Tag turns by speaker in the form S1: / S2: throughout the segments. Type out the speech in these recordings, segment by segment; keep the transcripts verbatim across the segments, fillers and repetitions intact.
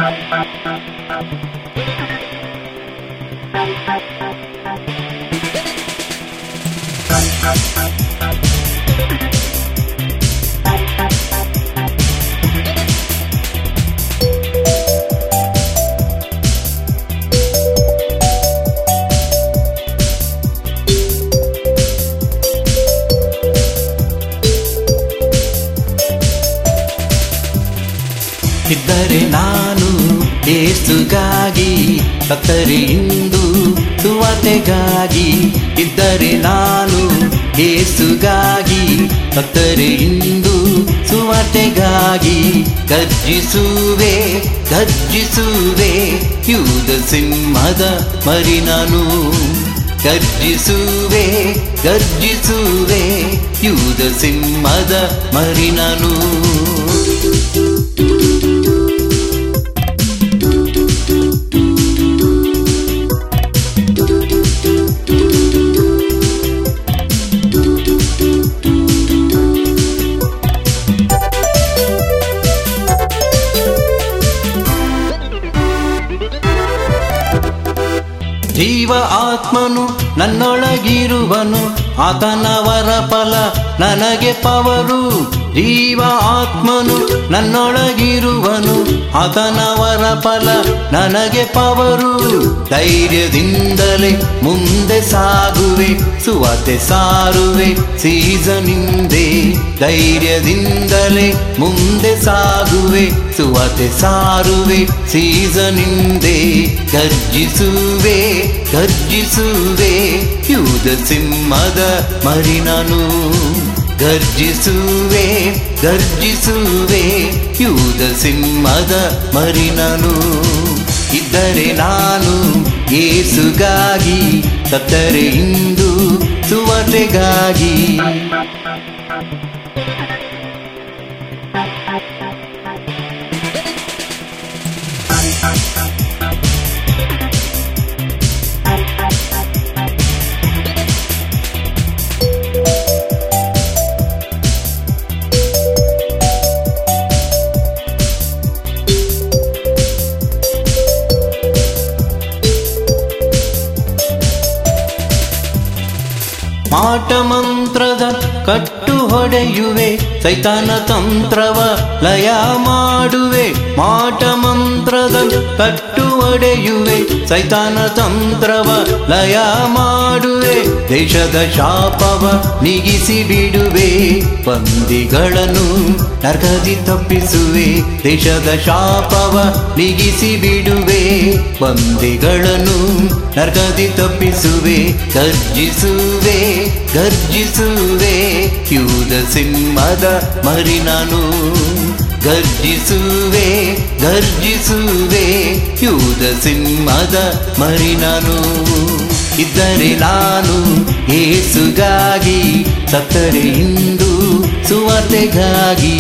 S1: ಇದ್ದರೆ ನಾನು ಯೇಸುಗಾಗಿ ಸತ್ತರೆ ಇಂದು ಸುವಾರ್ತೆಗಾಗಿ ಇದ್ದರೆ ನಾನು ಯೇಸುಗಾಗಿ ಸತ್ತರೆ ಇಂದು ಸುವಾರ್ತೆಗಾಗಿ ಗರ್ಜಿಸುವೆ ಗರ್ಜಿಸುವೆ ಯೂದ ಸಿಂಹದ ಮರಿ ನಾನು ಗರ್ಜಿಸುವೆ ಗರ್ಜಿಸುವೆ ಯೂದ ಸಿಂಹದ ಮರಿ ನಾನು ಜೀವ ಆತ್ಮನು ನನ್ನೊಳಗಿರುವನು ಆತನ ವರ ಫಲ ನನಗೆ ಪವರು ಜೀವ ಆತ್ಮನು ನನ್ನೊಳಗಿರುವನು ಆತನ ವರ ಫಲ ನನಗೆ ಪವರು ಧೈರ್ಯದಿಂದಲೇ ಮುಂದೆ ಸಾಗುವೆ ಸುವಾರ್ತೆ ಸಾರುವೆ ಸೀಸನಿಂದೆ ಧೈರ್ಯದಿಂದಲೇ ಮುಂದೆ ಸಾಗುವೆ ಸುವಾರ್ತೆ ಸಾರುವೆ ಸೀಸನಿಂದೆ ಗರ್ಜಿಸುವೆ ಗರ್ಜಿಸುವೆ ಯೂದ ಸಿಂಹದ ಮರಿ ನಾನು ಗರ್ಜಿಸುವೆ ಗರ್ಜಿಸುವೆ ಯೂದ ಸಿಂಹದ ಮರಿ ನಾನು ಇದ್ದರೆ ನಾನು ಯೇಸುಗಾಗಿ ಸತ್ತರೆ ಇಂದು ಸುವಾರ್ತೆಗಾಗಿ ಮಾಟ ಮಂತ್ರದ ಕಟ್ಟು ಹೊಡೆಯುವೆ ಸೈತಾನ ತಂತ್ರವ ಲಯ ಮಾಡುವೆ ಮಾಟ ಮಂತ್ರದ ಕಟ್ಟು ಹೊಡೆಯುವೆ ಸೈತಾನ ತಂತ್ರವ ಲಯ ಮಾಡುವೆ ದೇಶದ ಶಾಪವ ನೀಗಿಸಿ ಬಿಡುವೆ ಬಂದಿಗಳನ್ನು ನರಕದಿ ತಪ್ಪಿಸುವೆ ದೇಶದ ಶಾಪವ ನೀಗಿಸಿ ಬಿಡುವೆ ಬಂದಿಗಳನ್ನು ನರಕದಿ ತಪ್ಪಿಸುವೆ ಗರ್ಜಿಸುವೆ ಗರ್ಜಿಸುವೆ ಯೂದ ಸಿಂಹದ ಮರಿ ನಾನು ಗರ್ಜಿಸುವೆ ಗರ್ಜಿಸುವೆ ಯೂದ ಸಿಂಹದ ಮರಿ ನಾನು ಇದ್ದರೆ ನಾನು ಯೇಸುಗಾಗಿ ಸತ್ತರೆ ಇಂದು ಸುವಾರ್ತೆಗಾಗಿ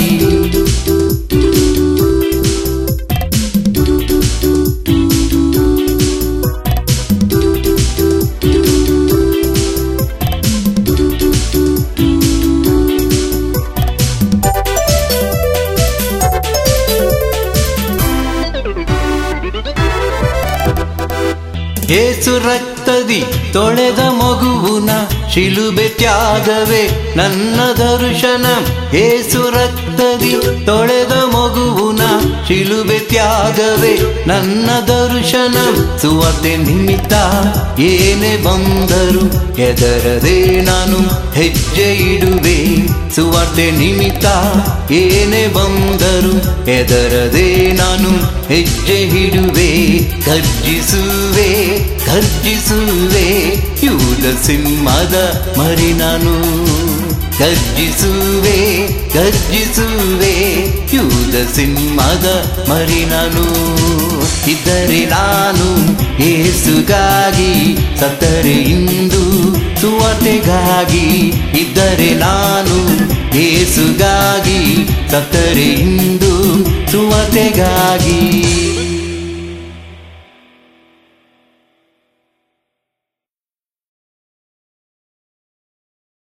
S1: ಯೇಸು ರಕ್ತದಿ ತೊಳೆದ ಮಗುವುನ ಶಿಲುಬೆ ತ್ಯಾಗವೇ ನನ್ನ ದರ್ಶನ ಯೇಸು ರಕ್ತದಿ ತೊಳೆದ ಮಗುವುನ ಶಿಲುಬೆ ತ್ಯಾಗವೇ ನನ್ನ ದರ್ಶನ ಸುವಾರ್ತೆ ನಿಮಿತ್ತ ಏನೇ ಬಂದರು ಹೆದರದೆ ನಾನು ಹೆಜ್ಜೆ ಇಡುವೆ ಸುವಾರ್ತೆ ನಿಮಿತ್ತ ಏನೇ ಬಂದರು ಹೆದರದೆ ನಾನು ಹೆಜ್ಜೆ ಇಡುವೆ ಗರ್ಜಿಸುವೆ ಗರ್ಜಿಸುವೆ ಯೂದ ಸಿಂಹದ ಮರಿ ನಾನು ಗರ್ಜಿಸುವೆ ಗರ್ಜಿಸುವೆ ಯೂದ ಸಿಂಹದ ಮರಿ ನಾನು ಇದ್ದರೆ ನಾನು ಯೇಸುಗಾಗಿ ಸತ್ತರೆ ಇಂದು ಸುವಾರ್ತೆಗಾಗಿ ಇದ್ದರೆ ನಾನು ಯೇಸುಗಾಗಿ ಸತ್ತರೆ ಇಂದು ಸುವಾರ್ತೆಗಾಗಿ